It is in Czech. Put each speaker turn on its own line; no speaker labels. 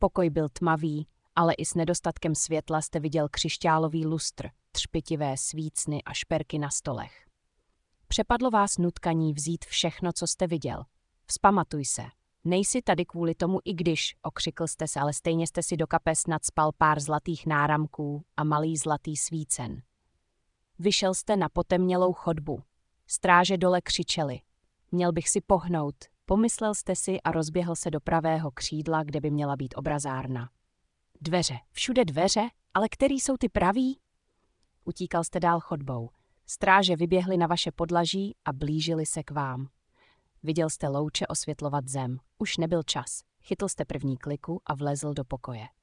Pokoj byl tmavý, ale i s nedostatkem světla jste viděl křišťálový lustr, třpitivé svícny a šperky na stolech. Přepadlo vás nutkaní vzít všechno, co jste viděl. Vzpamatuj se. Nejsi tady kvůli tomu, i když, okřikl jste se, ale stejně jste si do kapes nadspal pár zlatých náramků a malý zlatý svícen. Vyšel jste na potemnělou chodbu. Stráže dole křičeli. Měl bych si pohnout, pomyslel jste si a rozběhl se do pravého křídla, kde by měla být obrazárna. Dveře, všude dveře, ale který jsou ty praví? Utíkal jste dál chodbou. Stráže vyběhly na vaše podlaží a blížili se k vám. Viděl jste louče osvětlovat zem. Už nebyl čas. Chytl jste první kliku a vlezl do pokoje.